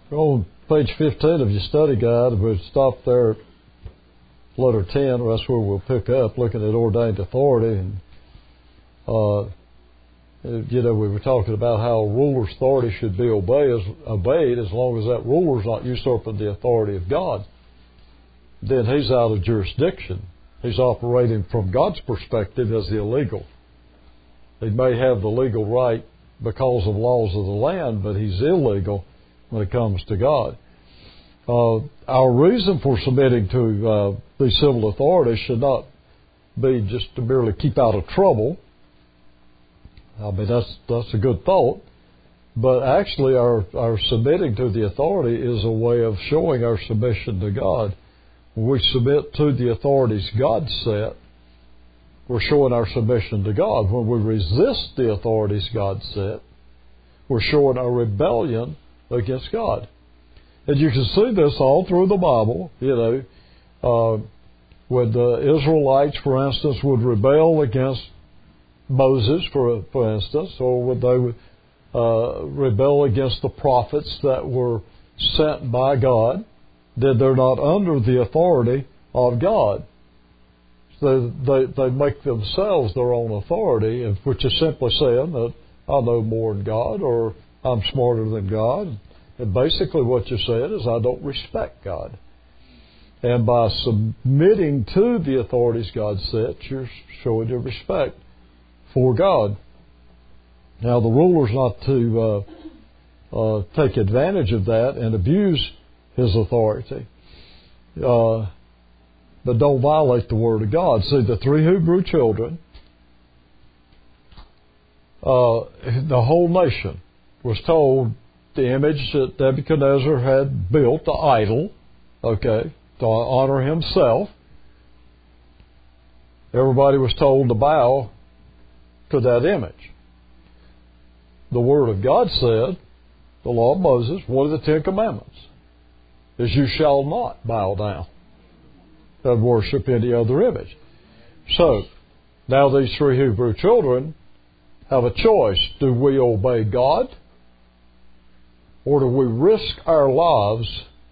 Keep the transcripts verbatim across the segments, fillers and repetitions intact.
On page fifteen of your study guide, we'll stop there at letter ten. That's where we'll pick up, looking at ordained authority. And, uh, you know, we were talking about how a ruler's authority should be obeyed, obeyed as long as that ruler's not usurping the authority of God. Then he's out of jurisdiction. He's operating from God's perspective as illegal. He may have the legal right because of laws of the land, but he's illegal when it comes to God. Uh, our reason for submitting to uh, these civil authorities should not be just to merely keep out of trouble. I mean, that's that's a good thought. But actually, our, our submitting to the authority is a way of showing our submission to God. When we submit to the authorities God set, we're showing our submission to God. When we resist the authorities God set, we're showing our rebellion against God. And you can see this all through the Bible. You know, uh, when the Israelites, for instance, would rebel against Moses, for for instance, or would they uh, rebel against the prophets that were sent by God, then they're not under the authority of God. So they they make themselves their own authority, which is simply saying that I know more than God, or I'm smarter than God. And basically what you're saying is I don't respect God. And by submitting to the authorities God set, you're showing your respect for God. Now the ruler's not to uh, uh, take advantage of that and abuse his authority. Uh, but don't violate the Word of God. See, the three Hebrew children, uh, the whole nation was told the image that Nebuchadnezzar had built, the idol, okay, to honor himself. Everybody was told to bow to that image. The Word of God said, the law of Moses, one of the Ten Commandments, is you shall not bow down and worship any other image. So, now these three Hebrew children have a choice. Do we obey God? Or do we risk our lives,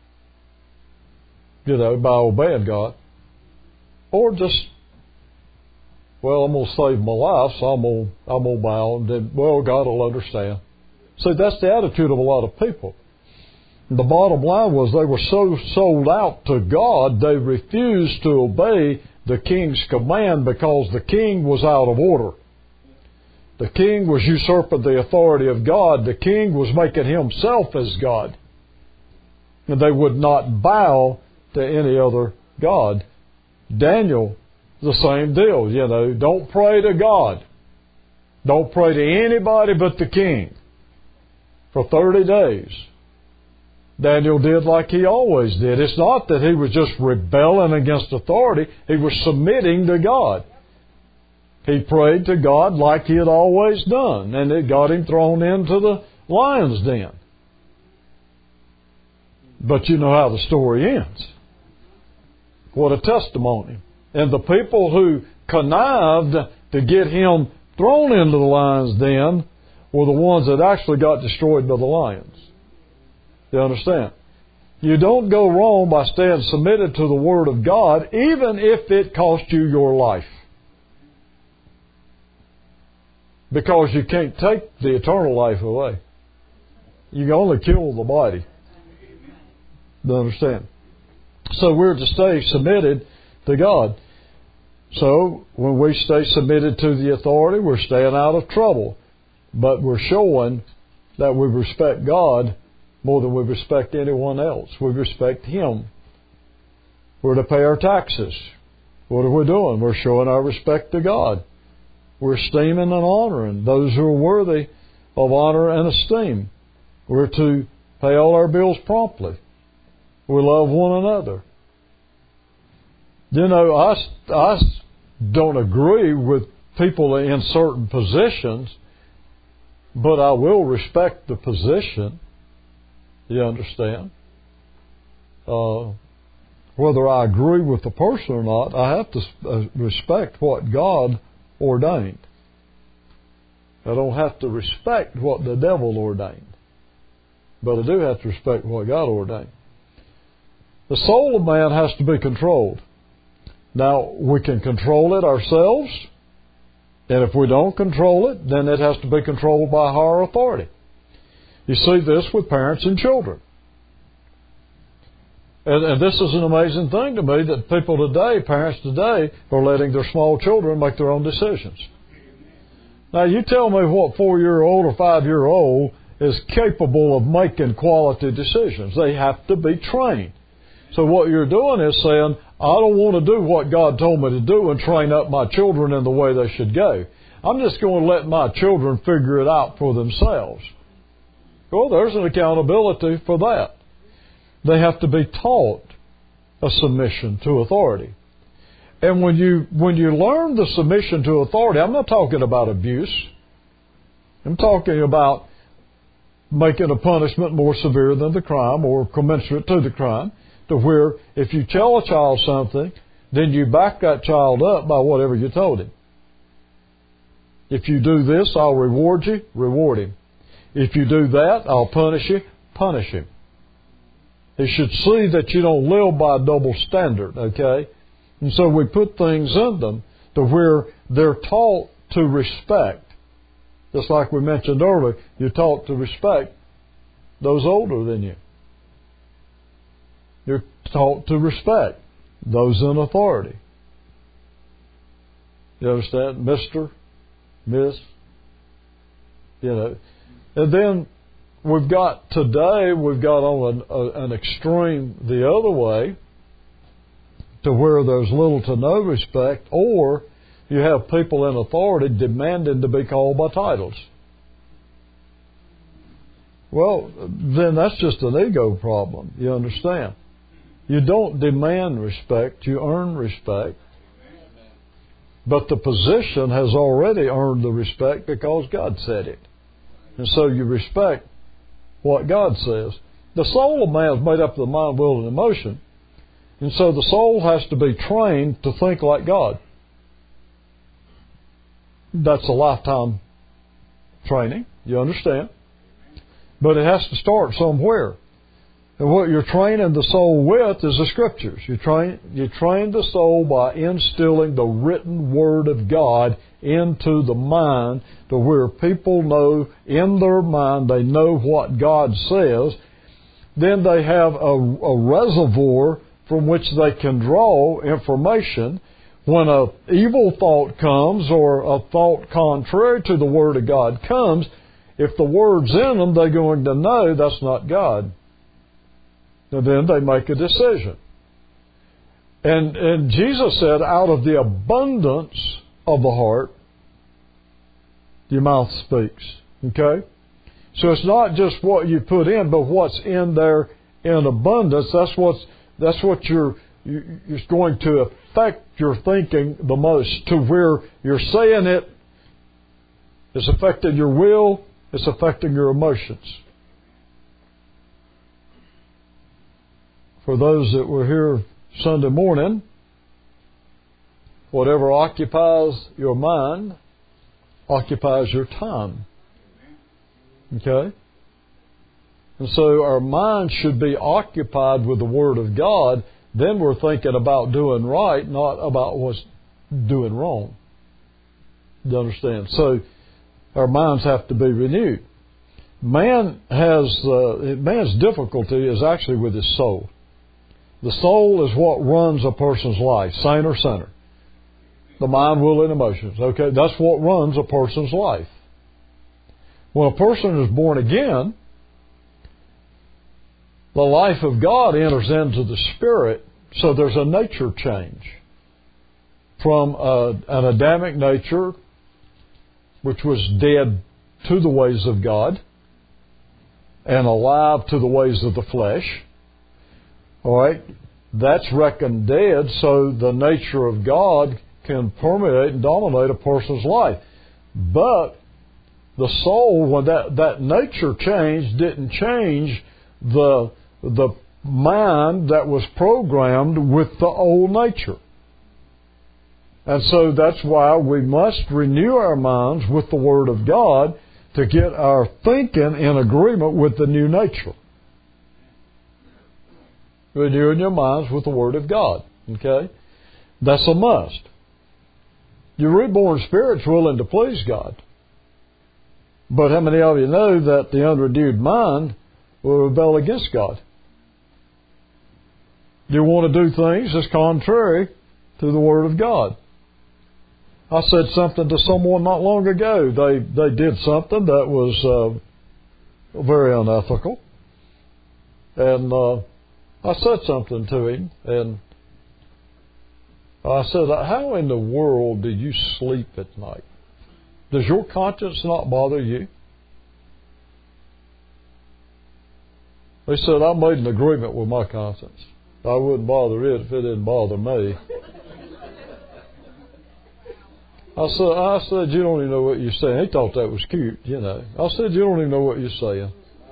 you know, by obeying God? Or just, well, I'm going to save my life, so I'm going to, I'm going to bow, and then, well, God will understand. See, that's the attitude of a lot of people. The bottom line was they were so sold out to God, they refused to obey the king's command because the king was out of order. The king was usurping the authority of God. The king was making himself as God. And they would not bow to any other God. Daniel, the same deal. You know, don't pray to God. Don't pray to anybody but the king. For thirty days. Daniel did like he always did. It's not that he was just rebelling against authority. He was submitting to God. He prayed to God like he had always done, and it got him thrown into the lion's den. But you know how the story ends. What a testimony. And the people who connived to get him thrown into the lion's den were the ones that actually got destroyed by the lions. You understand? You don't go wrong by staying submitted to the Word of God, even if it costs you your life. Because you can't take the eternal life away. You can only kill the body. Do you understand? So we're to stay submitted to God. So when we stay submitted to the authority, we're staying out of trouble. But we're showing that we respect God more than we respect anyone else. We respect Him. We're to pay our taxes. What are we doing? We're showing our respect to God. We're esteeming and honoring those who are worthy of honor and esteem. We're to pay all our bills promptly. We love one another. You know, I, I don't agree with people in certain positions, but I will respect the position. You understand? Uh, whether I agree with the person or not, I have to uh, respect what God ordained. I don't have to respect what the devil ordained. but I do have to respect what God ordained. The soul of man has to be controlled. Now, we can control it ourselves, and if we don't control it, then it has to be controlled by higher authority. You see this with parents and children. And, and this is an amazing thing to me that people today, parents today, are letting their small children make their own decisions. Now, you tell me what four-year-old or five-year-old is capable of making quality decisions. They have to be trained. So what you're doing is saying, I don't want to do what God told me to do and train up my children in the way they should go. I'm just going to let my children figure it out for themselves. Well, there's an accountability for that. They have to be taught a submission to authority. And when you when you learn the submission to authority, I'm not talking about abuse. I'm talking about making a punishment more severe than the crime or commensurate to the crime, to where if you tell a child something, then you back that child up by whatever you told him. If you do this, I'll reward you, reward him. If you do that, I'll punish you, punish him. He should see that you don't live by a double standard, okay? And so we put things in them to where they're taught to respect. Just like we mentioned earlier, you're taught to respect those older than you. You're taught to respect those in authority. You understand? Mister, Miss, you know. And then we've got today, we've got on an, a, an extreme the other way, to where there's little to no respect, or you have people in authority demanding to be called by titles. Well, then that's just an ego problem, you understand? You don't demand respect, you earn respect. But the position has already earned the respect because God said it. And so you respect what God says. The soul of man is made up of the mind, will, and emotion. And so the soul has to be trained to think like God. That's a lifetime training, you understand? But it has to start somewhere. And what you're training the soul with is the Scriptures. You train, you train the soul by instilling the written Word of God into the mind, to where people know in their mind, they know what God says. Then they have a, a reservoir from which they can draw information. When an evil thought comes, or a thought contrary to the Word of God comes, if the Word's in them, they're going to know that's not God. And then they make a decision. And, and Jesus said, out of the abundance of the heart, your mouth speaks. Okay? So it's not just what you put in, but what's in there in abundance. That's what's that's what you're you're going to affect your thinking the most, to where you're saying it, it's affecting your will, it's affecting your emotions. For those that were here Sunday morning, whatever occupies your mind occupies your time. Okay? And so our mind should be occupied with the Word of God. Then we're thinking about doing right, not about what's doing wrong. You understand? So our minds have to be renewed. Man has uh, man's difficulty is actually with his soul. The soul is what runs a person's life, saint or sinner. The mind, will, and emotions. Okay, that's what runs a person's life. When a person is born again, the life of God enters into the spirit, so there's a nature change from a, an Adamic nature, which was dead to the ways of God and alive to the ways of the flesh. All right, that's reckoned dead, so the nature of God can permeate and dominate a person's life. But the soul, when that, that nature change, didn't change the the mind that was programmed with the old nature. And so that's why we must renew our minds with the Word of God, to get our thinking in agreement with the new nature. Renewing your minds with the Word of God. Okay? That's a must. Your reborn spirit's willing to please God. But how many of you know that the unrenewed mind will rebel against God? You want to do things that's contrary to the Word of God. I said something to someone not long ago. They they did something that was uh, very unethical. And uh, I said something to him, and I said, how in the world do you sleep at night? Does your conscience not bother you? They said, I made an agreement with my conscience. I wouldn't bother it if it didn't bother me. I said, I said, you don't even know what you're saying. He thought that was cute, you know. I said, you don't even know what you're saying.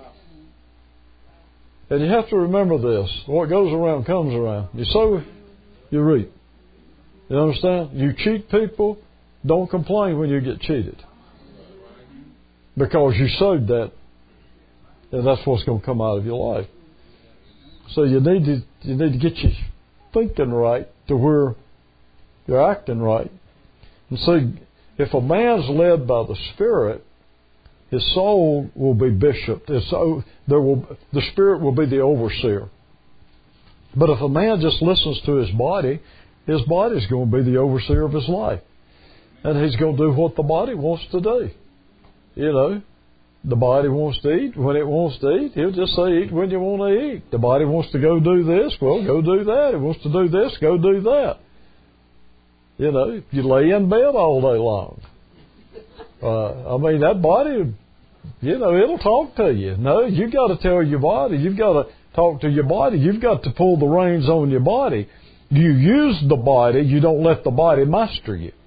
And you have to remember this. What goes around comes around. You sow, you reap. You understand? You cheat people, don't complain when you get cheated. Because you sowed that, and that's what's going to come out of your life. So you need to you need to get your thinking right to where you're acting right. And see, if a man's led by the Spirit, his soul will be bishoped. His soul, there will, the Spirit will be the overseer. But if a man just listens to his body, his body's going to be the overseer of his life. And he's going to do what the body wants to do. You know, the body wants to eat when it wants to eat. He'll just say, eat when you want to eat. The body wants to go do this, well, go do that. It wants to do this, go do that. You know, you lay in bed all day long. Uh, I mean, that body, you know, it'll talk to you. No, you got to tell your body. You've got to talk to your body. You've got to pull the reins on your body. You use the body. You don't let the body master you.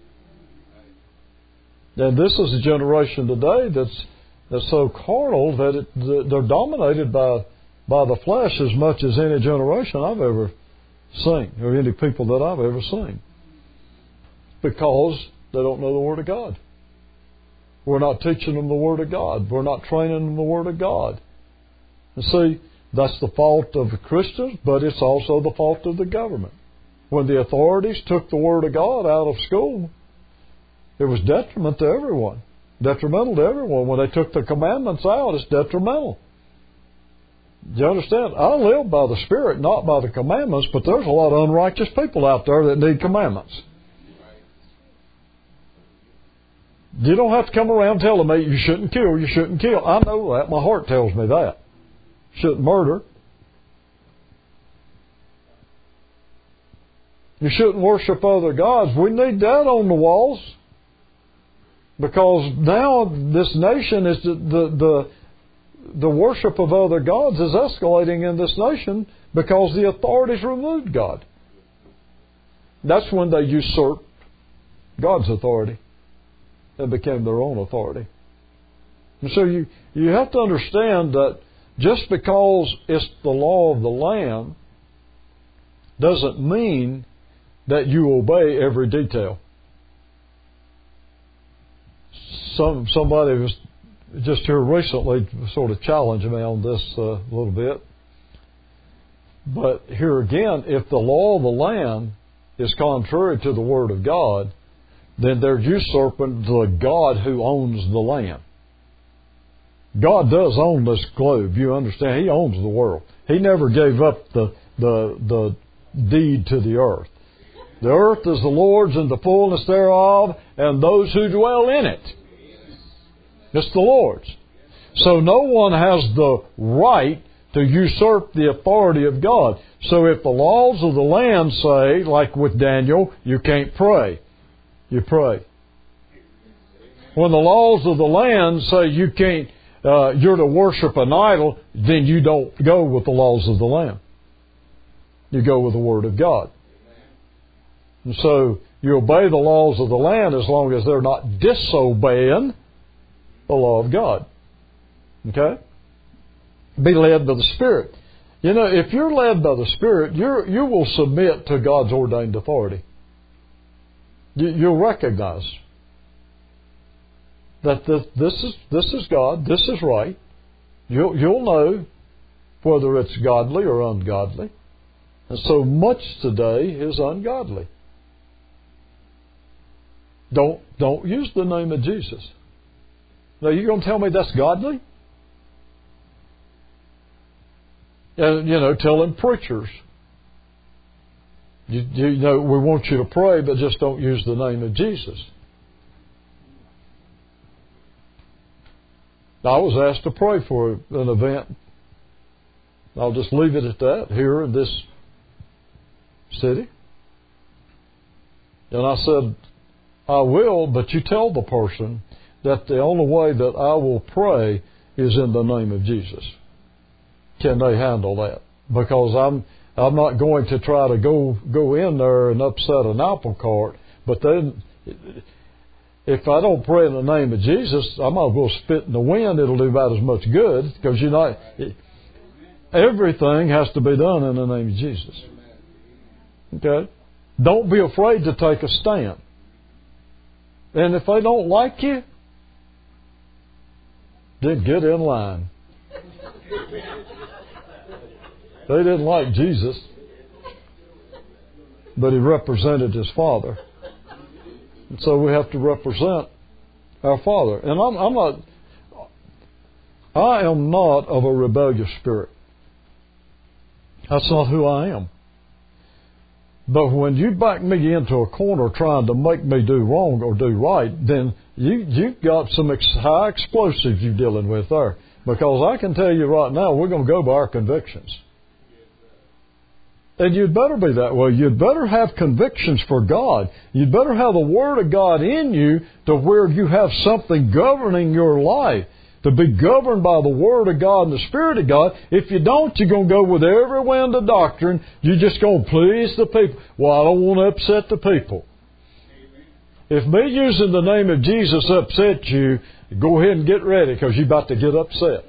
And this is a generation today that's that's so carnal that it, they're dominated by by the flesh as much as any generation I've ever seen, or any people that I've ever seen. Because they don't know the Word of God. We're not teaching them the Word of God. We're not training them the Word of God. And see, that's the fault of the Christians, but it's also the fault of the government. When the authorities took the Word of God out of school, it was detriment to everyone. Detrimental to everyone. When they took the commandments out, it's detrimental. Do you understand? I live by the Spirit, not by the commandments, but there's a lot of unrighteous people out there that need commandments. You don't have to come around telling me you shouldn't kill, you shouldn't kill. I know that. My heart tells me that. Shouldn't murder. You shouldn't worship other gods. We need that on the walls. Because now this nation is the, the, the, the worship of other gods is escalating in this nation because the authorities removed God. That's when they usurped God's authority and became their own authority. And so you, you have to understand that just because it's the law of the land doesn't mean that you obey every detail. Some somebody was just here recently sort of challenging me on this uh, a little bit. But here again, if the law of the land is contrary to the Word of God, then they're usurping the God who owns the land. God does own this globe. You understand? He owns the world. He never gave up the the the deed to the earth. The earth is the Lord's and the fullness thereof, and those who dwell in it. It's the Lord's. So no one has the right to usurp the authority of God. So if the laws of the land say, like with Daniel, you can't pray, you pray. When the laws of the land say you can't, uh, you're to worship an idol, then you don't go with the laws of the land. You go with the Word of God. And so you obey the laws of the land as long as they're not disobeying the law of God. Okay? Be led by the Spirit. You know, if you're led by the Spirit, you're, you will submit to God's ordained authority. You, you'll recognize that this, this is this is God, this is right. You'll you'll know whether it's godly or ungodly. And so much today is ungodly. Don't don't use the name of Jesus. Now you're going to tell me that's godly? And you know, telling preachers, you, you know, we want you to pray, but just don't use the name of Jesus. I was asked to pray for an event. I'll just leave it at that here in this city. And I said, I will, but you tell the person that the only way that I will pray is in the name of Jesus. Can they handle that? Because I'm I'm not going to try to go go in there and upset an apple cart. But then, if I don't pray in the name of Jesus, I might as well spit in the wind. It'll do about as much good, because you know everything has to be done in the name of Jesus. Okay? Don't be afraid to take a stand. And if they don't like you, then get in line. They didn't like Jesus, but He represented His Father. And so we have to represent our Father. And I'm, I'm not, I am not of a rebellious spirit. That's not who I am. But when you back me into a corner trying to make me do wrong or do right, then you, you've got some ex- high explosives you're dealing with there. Because I can tell you right now, we're going to go by our convictions. And you'd better be that way. You'd better have convictions for God. You'd better have the Word of God in you to where you have something governing your life. To be governed by the Word of God and the Spirit of God. If you don't, you're going to go with every wind of doctrine. You're just going to please the people. Well, I don't want to upset the people. If me using the name of Jesus upsets you, go ahead and get ready, because you're about to get upset.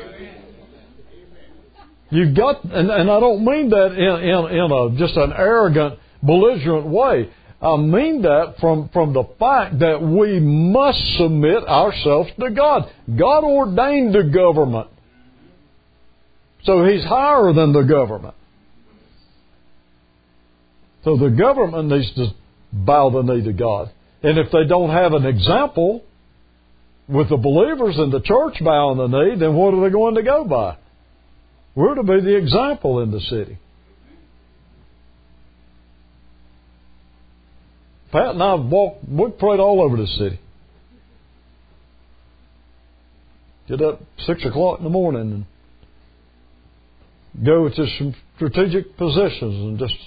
You've got, and, and I don't mean that in, in, in a, just an arrogant, belligerent way. I mean that from, from the fact that we must submit ourselves to God. God ordained the government. So He's higher than the government. So the government needs to bow the knee to God. And if they don't have an example with the believers in the church bowing the knee, then what are they going to go by? We're to be the example in the city. Pat and I have walked, we've prayed all over the city. Get up six o'clock in the morning and go to some strategic positions and just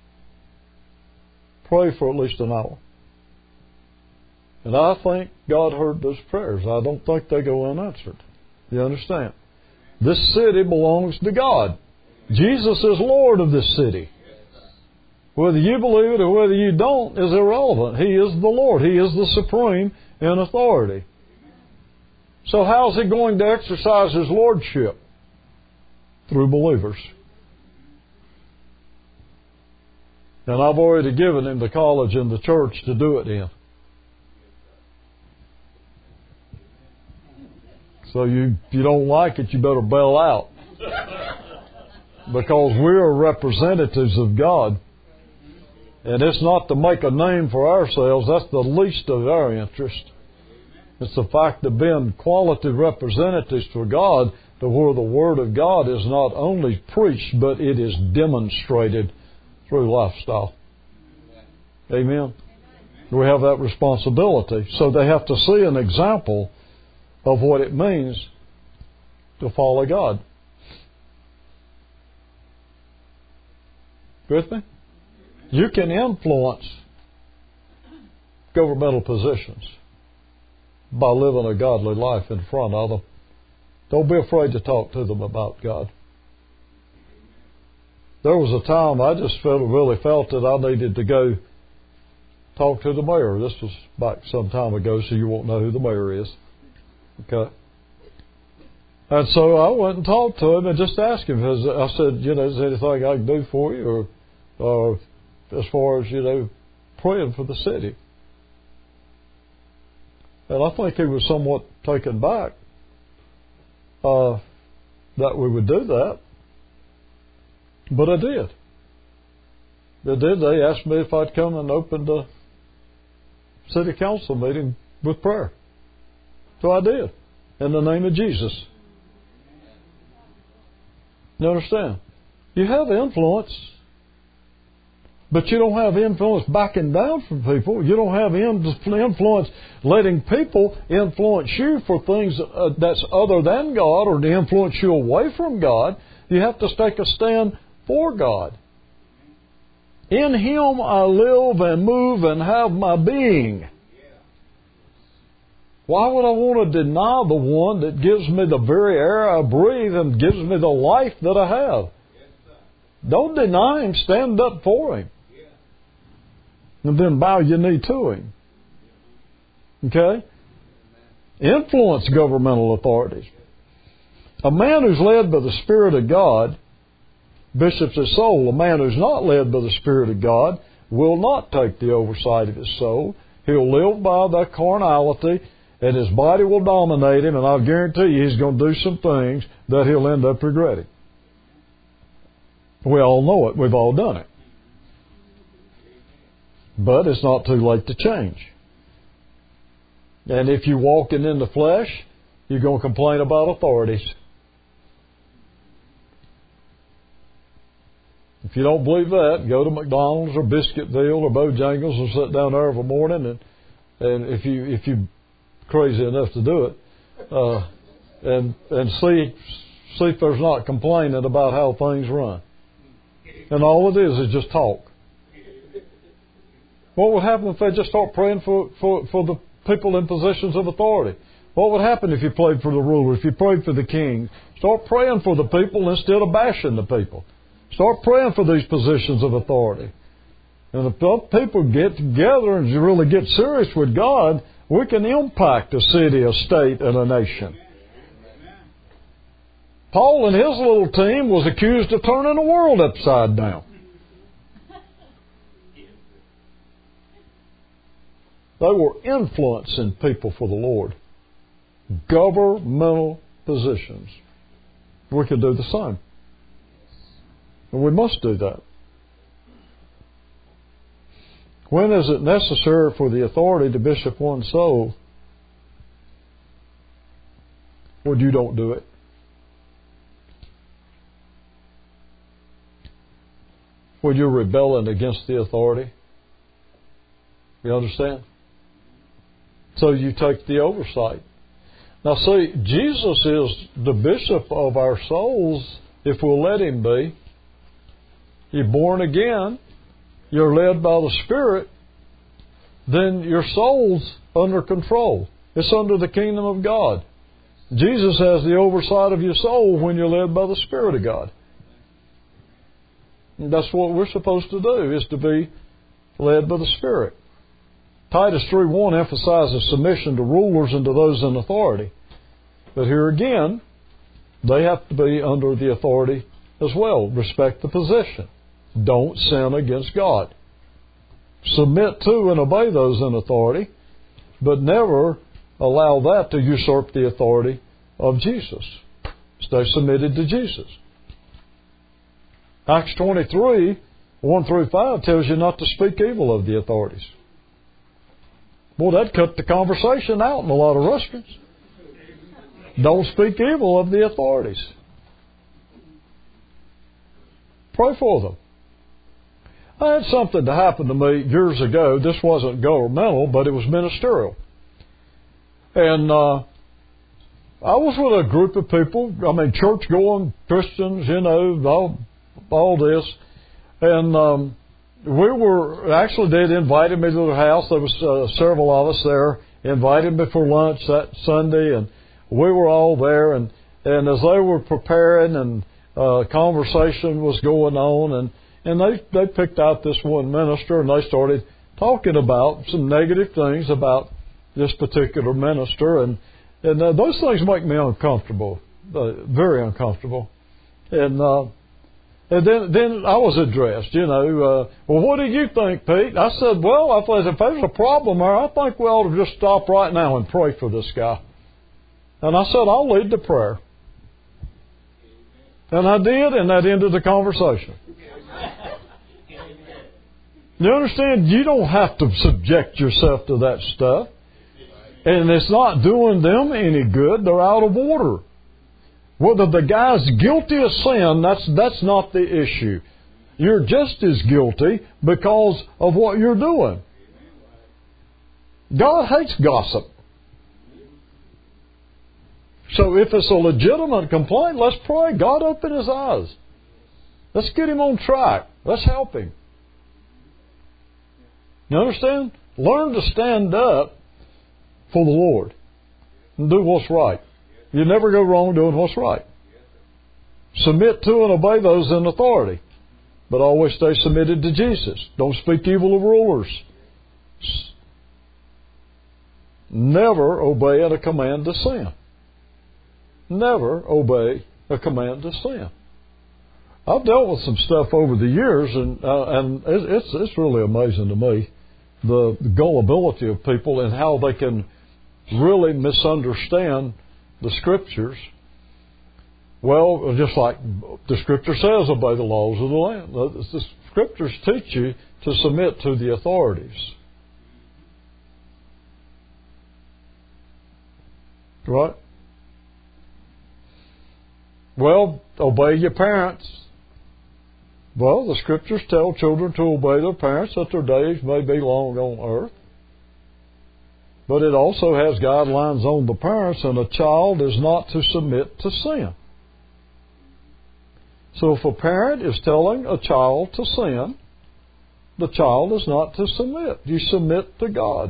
pray for at least an hour. And I think God heard those prayers. I don't think they go unanswered. You understand? This city belongs to God. Jesus is Lord of this city. Whether you believe it or whether you don't is irrelevant. He is the Lord. He is the supreme in authority. So how is He going to exercise His lordship? Through believers. And I've already given Him the college and the church to do it in. So you, if you don't like it, you better bail out. Because we are representatives of God. And it's not to make a name for ourselves. That's the least of our interest. It's the fact of being quality representatives for God, to where the Word of God is not only preached, but it is demonstrated through lifestyle. Amen. We have that responsibility. So they have to see an example of what it means to follow God. With me? You can influence governmental positions by living a godly life in front of them. Don't be afraid to talk to them about God. There was a time I just felt, really felt that I needed to go talk to the mayor. This was back some time ago, so you won't know who the mayor is. Okay. And so I went and talked to him and just asked him. I said, you know, is there anything I can do for you, or, or as far as, you know, praying for the city? And I think he was somewhat taken back uh, that we would do that. But I did. They did. They asked me if I'd come and open the city council meeting with prayer. So I did. In the name of Jesus. You understand? You have influence, but you don't have influence backing down from people. You don't have influence letting people influence you for things uh, that's other than God or to influence you away from God. You have to take a stand for God. In Him I live and move and have my being. Why would I want to deny the one that gives me the very air I breathe and gives me the life that I have? Don't deny Him. Stand up for Him. And then bow your knee to Him. Okay? Influence governmental authorities. A man who's led by the Spirit of God bishops his soul. A man who's not led by the Spirit of God will not take the oversight of his soul. He'll live by that carnality, and his body will dominate him, and I'll guarantee you he's going to do some things that he'll end up regretting. We all know it. We've all done it. But it's not too late to change. And if you're walking in the flesh, you're going to complain about authorities. If you don't believe that, go to McDonald's or Biscuitville or Bojangles and sit down there every morning, and and if you if you crazy enough to do it, uh, and and see see if there's not complaining about how things run, and all it is is just talk. What would happen if they just start praying for for for the people in positions of authority? What would happen if you prayed for the ruler, if you prayed for the king? Start praying for the people instead of bashing the people. Start praying for these positions of authority. And if people get together and really get serious with God, we can impact a city, a state, and a nation. Paul and his little team was accused of turning the world upside down. They were influencing people for the Lord. Governmental positions. We can do the same. And we must do that. When is it necessary for the authority to bishop one's soul? When you don't do it. When you're rebelling against the authority. You understand? So you take the oversight. Now see, Jesus is the bishop of our souls if we'll let Him be. You're born again, you're led by the Spirit, then your soul's under control. It's under the kingdom of God. Jesus has the oversight of your soul when you're led by the Spirit of God. And that's what we're supposed to do, is to be led by the Spirit. Titus three one emphasizes submission to rulers and to those in authority. But here again, they have to be under the authority as well. Respect the position. Don't sin against God. Submit to and obey those in authority, but never allow that to usurp the authority of Jesus. Stay submitted to Jesus. Acts twenty-three, one through five tells you not to speak evil of the authorities. Boy, that cut the conversation out in a lot of restaurants. Don't speak evil of the authorities. Pray for them. I had something to happen to me years ago. This wasn't governmental, but it was ministerial. And uh, I was with a group of people, I mean, church-going Christians, you know, all, all this. And um, we were, actually they'd invited me to their house. There was uh, several of us there, invited me for lunch that Sunday, and we were all there. And, and as they were preparing, and uh, conversation was going on, and And they, they picked out this one minister, and they started talking about some negative things about this particular minister. And, and uh, those things make me uncomfortable, uh, very uncomfortable. And uh, And then, then I was addressed, you know, uh, well, what do you think, Pete? I said, well, I thought if there's a problem there, I think we ought to just stop right now and pray for this guy. And I said, I'll lead the prayer. And I did, and that ended the conversation. You understand? You don't have to subject yourself to that stuff. And it's not doing them any good. They're out of order. Whether the guy's guilty of sin, that's that's not the issue. You're just as guilty because of what you're doing. God hates gossip. So if it's a legitimate complaint, let's pray. God, open his eyes. Let's get him on track. Let's help him. You understand? Learn to stand up for the Lord and do what's right. You never go wrong doing what's right. Submit to and obey those in authority, but always stay submitted to Jesus. Don't speak evil of rulers. Never obey a command to sin. Never obey a command to sin. I've dealt with some stuff over the years, and uh, and it's it's really amazing to me the gullibility of people and how they can really misunderstand the Scriptures. Well, just like the Scripture says, obey the laws of the land. The Scriptures teach you to submit to the authorities. Right? Well, obey your parents. Well, the Scriptures tell children to obey their parents that their days may be long on earth. But it also has guidelines on the parents, and a child is not to submit to sin. So if a parent is telling a child to sin, the child is not to submit. You submit to God.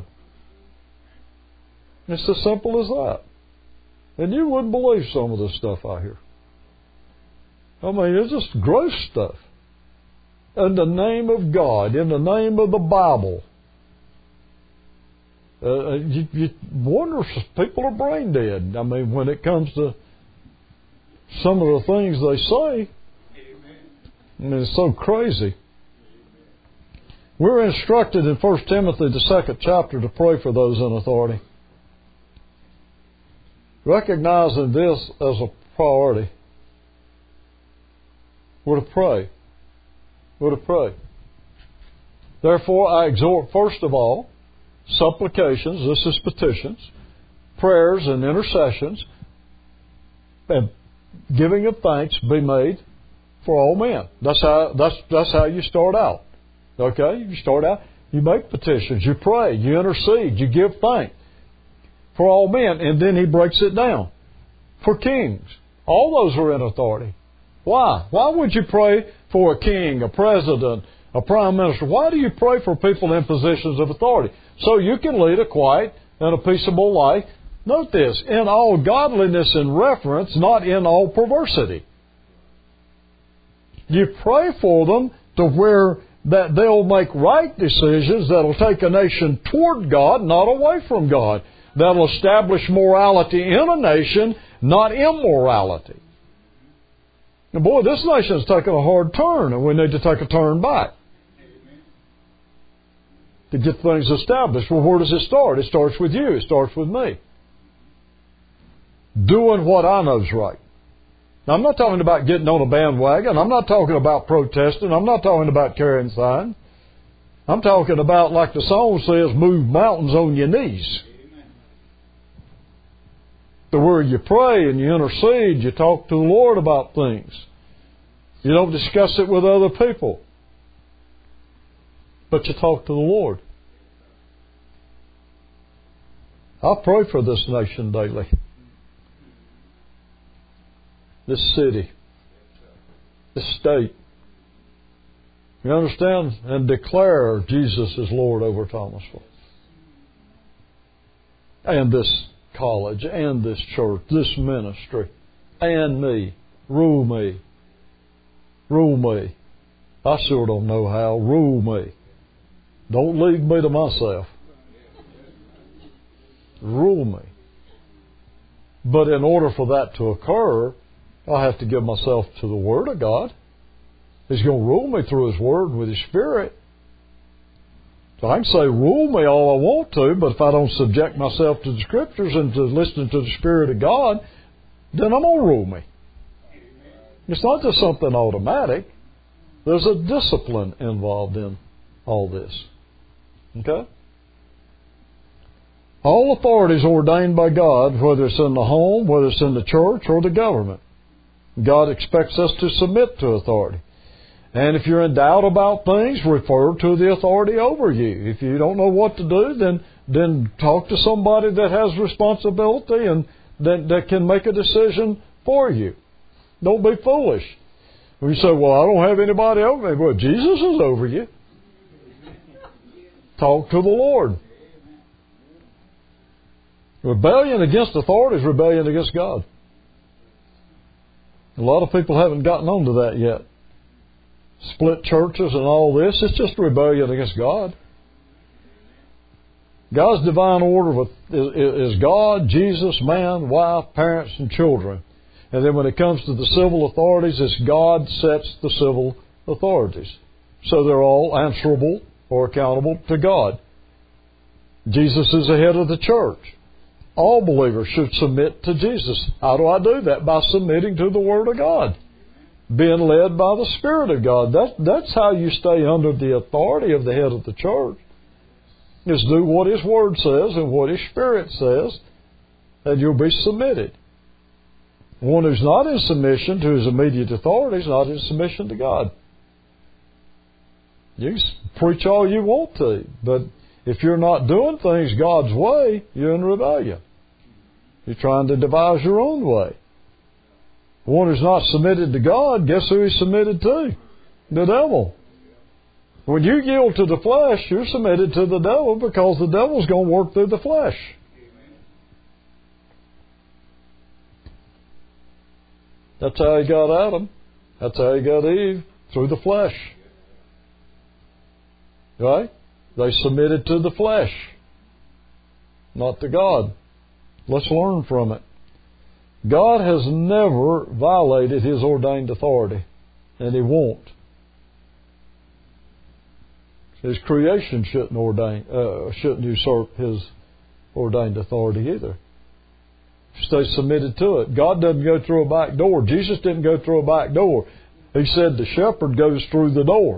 It's as simple as that. And you wouldn't believe some of this stuff I hear. I mean, it's just gross stuff. In the name of God, in the name of the Bible. Uh, you, you wonder if people are brain dead. I mean, when it comes to some of the things they say, I mean, it's so crazy. We're instructed in First Timothy, the second chapter, to pray for those in authority. Recognizing this as a priority. We're to pray. We're to pray. Therefore, I exhort, first of all, supplications, this is petitions, prayers and intercessions, and giving of thanks be made for all men. That's how that's that's how you start out. Okay? You start out, you make petitions, you pray, you intercede, you give thanks for all men, and then he breaks it down. For kings. All those are in authority. Why? Why would you pray for a king, a president, a prime minister? Why do you pray for people in positions of authority? So you can lead a quiet and a peaceable life. Note this, in all godliness and reverence, not in all perversity. You pray for them to where that they'll make right decisions that'll take a nation toward God, not away from God. That'll establish morality in a nation, not immorality. And boy, this nation's taking a hard turn, and we need to take a turn back to get things established. Well, where does it start? It starts with you. It starts with me. Doing what I know is right. Now, I'm not talking about getting on a bandwagon. I'm not talking about protesting. I'm not talking about carrying signs. I'm talking about, like the song says, move mountains on your knees. To where you pray and you intercede, you talk to the Lord about things. You don't discuss it with other people. But you talk to the Lord. I pray for this nation daily. This city. This state. You understand? And declare Jesus is Lord over Thomasville. And this college, and this church, this ministry, and me. Rule me. Rule me. I sure don't know how. Rule me. Don't leave me to myself. Rule me. But in order for that to occur, I have to give myself to the Word of God. He's going to rule me through His Word with His Spirit. So I can say, rule me all I want to, but if I don't subject myself to the Scriptures and to listening to the Spirit of God, then I'm going to rule me. It's not just something automatic. There's a discipline involved in all this. Okay? All authority is ordained by God, whether it's in the home, whether it's in the church, or the government. God expects us to submit to authority. And if you're in doubt about things, refer to the authority over you. If you don't know what to do, then then talk to somebody that has responsibility and that, that can make a decision for you. Don't be foolish. When you say, well, I don't have anybody over me. Well, Jesus is over you. Talk to the Lord. Rebellion against authority is rebellion against God. A lot of people haven't gotten onto that yet. Split churches and all this, it's just rebellion against God. God's divine order is God, Jesus, man, wife, parents, and children. And then when it comes to the civil authorities, it's God sets the civil authorities. So they're all answerable or accountable to God. Jesus is the head of the church. All believers should submit to Jesus. How do I do that? By submitting to the Word of God. Being led by the Spirit of God. That, that's how you stay under the authority of the head of the church. Is do what His Word says and what His Spirit says, and you'll be submitted. One who's not in submission to his immediate authority is not in submission to God. You can preach all you want to, but if you're not doing things God's way, you're in rebellion. You're trying to devise your own way. One who's not submitted to God, guess who he's submitted to? The devil. When you yield to the flesh, you're submitted to the devil because the devil's going to work through the flesh. That's how he got Adam. That's how he got Eve, through the flesh. Right? They submitted to the flesh, not to God. Let's learn from it. God has never violated His ordained authority, and He won't. His creation shouldn't ordain, uh, shouldn't usurp His ordained authority either. Stay submitted to it. God doesn't go through a back door. Jesus didn't go through a back door. He said the shepherd goes through the door.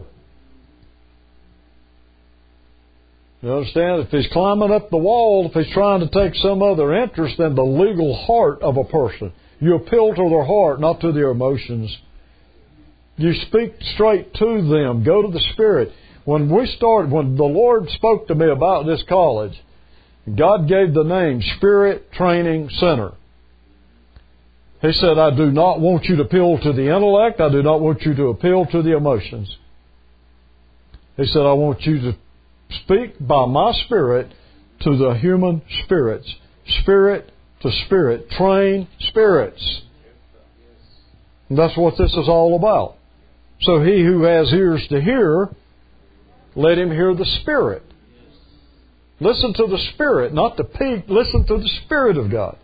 You understand? If he's climbing up the wall, if he's trying to take some other interest than the legal heart of a person, you appeal to their heart, not to their emotions. You speak straight to them. Go to the Spirit. When we started, when the Lord spoke to me about this college, God gave the name Spirit Training Center. He said, I do not want you to appeal to the intellect. I do not want you to appeal to the emotions. He said, I want you to speak by my Spirit to the human spirits. Spirit to spirit. Train spirits. And that's what this is all about. So he who has ears to hear, let him hear the Spirit. Listen to the Spirit, not the peak. Listen to the Spirit of God.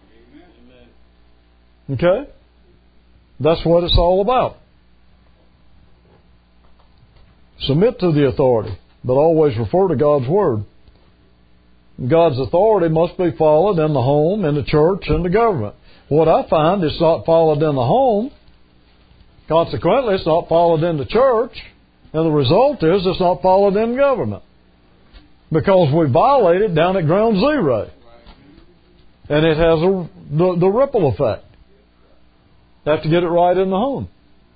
Okay? That's what it's all about. Submit to the authority, but always refer to God's Word. God's authority must be followed in the home, in the church, and the government. What I find is not followed in the home. Consequently, it's not followed in the church. And the result is it's not followed in government. Because we violate it down at ground zero. And it has a, the, the ripple effect. You have to get it right in the home.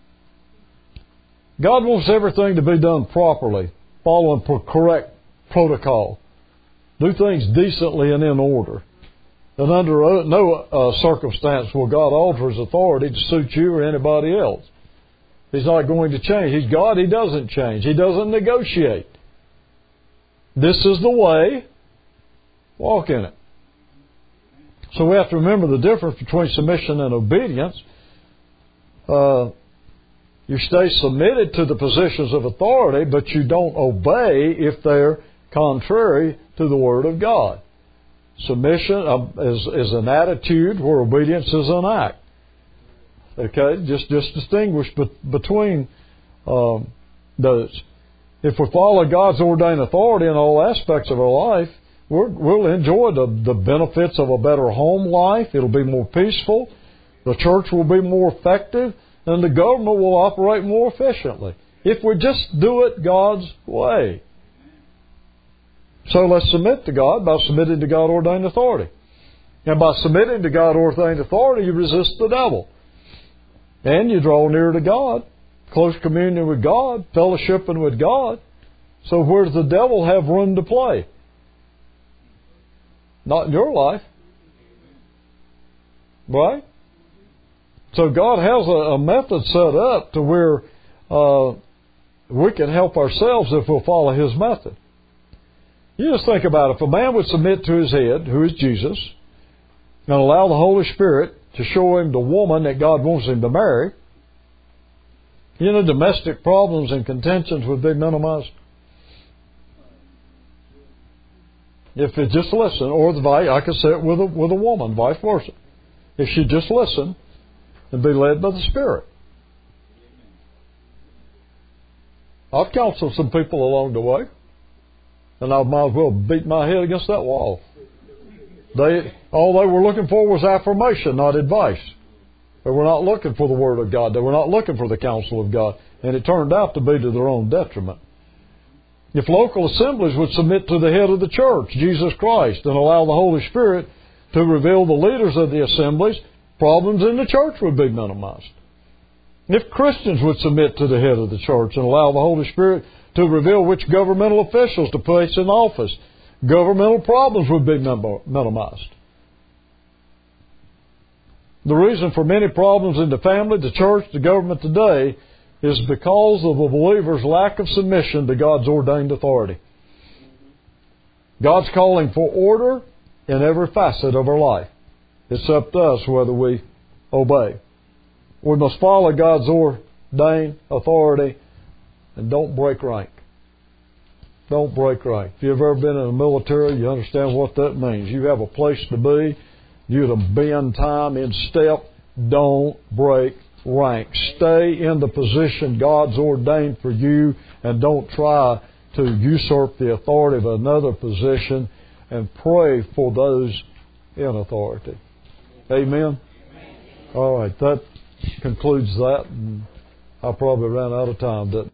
God wants everything to be done properly, following correct protocol. Do things decently and in order. And under no uh, circumstance will God alter His authority to suit you or anybody else. He's not going to change. He's God. He doesn't change. He doesn't negotiate. This is the way. Walk in it. So we have to remember the difference between submission and obedience. Uh, you stay submitted to the positions of authority, but you don't obey if they're contrary to the Word of God. Submission is, is an attitude where obedience is an act. Okay? Just, just distinguish be, between um, does. If we follow God's ordained authority in all aspects of our life, we're, we'll enjoy the, the benefits of a better home life. It'll be more peaceful. The church will be more effective, and the government will operate more efficiently if we just do it God's way. So let's submit to God by submitting to God-ordained authority. And by submitting to God-ordained authority, you resist the devil. And you draw near to God, close communion with God, fellowshipping with God. So where does the devil have room to play? Not in your life. Right? So God has a, a method set up to where uh, we can help ourselves if we'll follow His method. You just think about it. If a man would submit to his head, who is Jesus, and allow the Holy Spirit to show him the woman that God wants him to marry, you know, domestic problems and contentions would be minimized. If it just listen, or the vice, I could say it with a, with a woman, vice versa. If she just listen and be led by the Spirit. I've counseled some people along the way, and I might as well beat my head against that wall. They all they were looking for was affirmation, not advice. They were not looking for the Word of God. They were not looking for the counsel of God, and it turned out to be to their own detriment. If local assemblies would submit to the head of the church, Jesus Christ, and allow the Holy Spirit to reveal the leaders of the assemblies, problems in the church would be minimized. If Christians would submit to the head of the church and allow the Holy Spirit to reveal which governmental officials to place in office, governmental problems would be minimized. The reason for many problems in the family, the church, the government today is because of a believer's lack of submission to God's ordained authority. God's calling for order in every facet of our life. It's up to us whether we obey. We must follow God's ordained authority and don't break rank. Don't break rank. If you've ever been in the military, you understand what that means. You have a place to be. You're to be in time, in step. Don't break rank. Stay in the position God's ordained for you, and don't try to usurp the authority of another position, and pray for those in authority. Amen? All right, that concludes that. And I probably ran out of time, didn't I?